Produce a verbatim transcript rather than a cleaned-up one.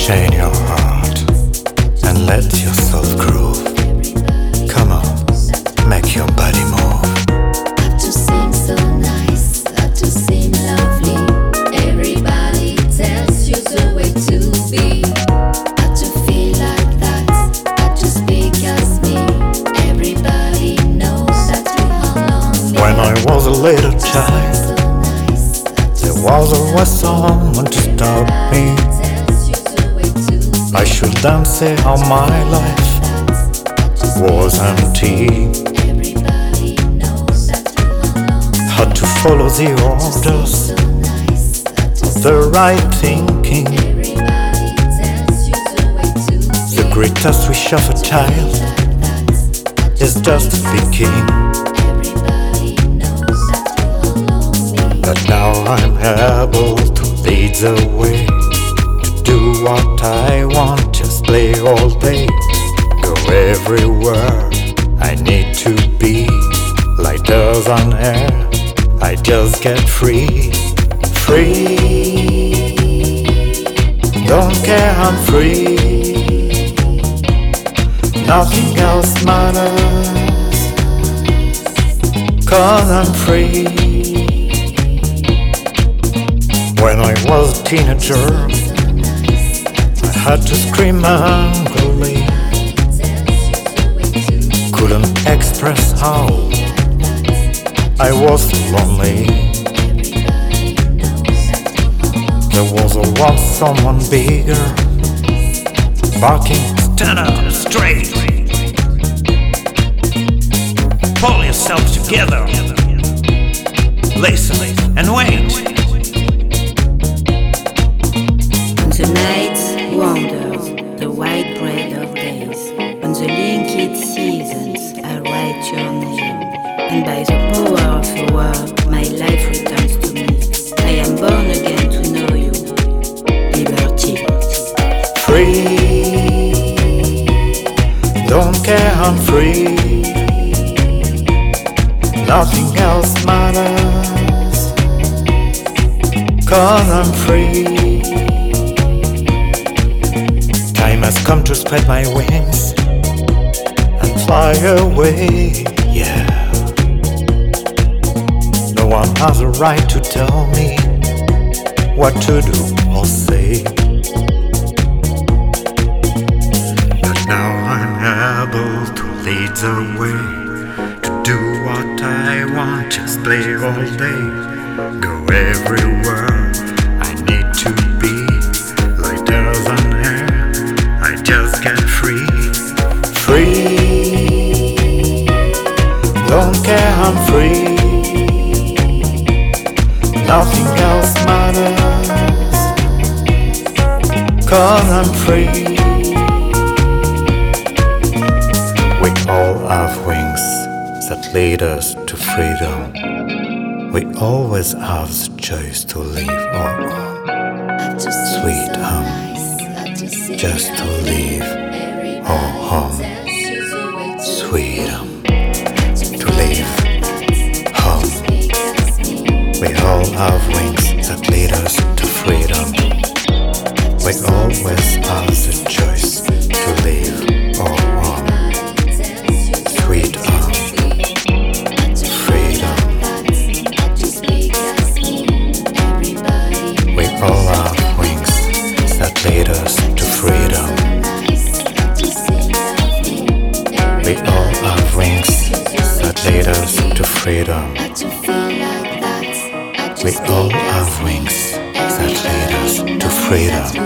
Chain your heart and let yourself groove. Come on, make your body move. Up to seem so nice, up to seem lovely. Everybody tells you the way to be. Up to feel like that, up to speak as me. Everybody knows that we are lonely. When I was a little child, there was always someone to stop me. I should then say how my life was empty. Had to follow the orders, the right thinking. The greatest wish of a child is just speaking. But now I'm able to lead the way, to do what I want, just play all day, go everywhere I need to be. Lighter than air, I just get free. Free, don't care, I'm free. Nothing else matters, 'cause I'm free. When I was a teenager, I had to scream angrily. Couldn't express how I was lonely. There was always someone bigger, barking, stand up straight. Pull yourself together. Listen and wait. The night wanders, the white bread of days. On the linked seasons, I write your name. And by the power of the word, my life returns to me. I am born again to know you. Liberty. free. Don't care, I'm free. Nothing else matters, 'cause I'm free. Time has come to spread my wings and fly away, yeah. No one has a right to tell me what to do or say. But now I'm able to lead the way, to do what I want, just play all day, go everywhere I need to be. Lighter than air, I just get free. Free, don't care, I'm free. Nothing else matters, 'cause I'm free. We all have wings that lead us to freedom. We always have the choice to leave our home, sweet home, just to leave our home, sweet home, to leave home. We all have wings that lead us to freedom. We always have the choice to leave our home, sweet home, freedom. We all have wings that lead us to freedom. We all have wings that lead us to freedom. We all have wings that lead us to freedom.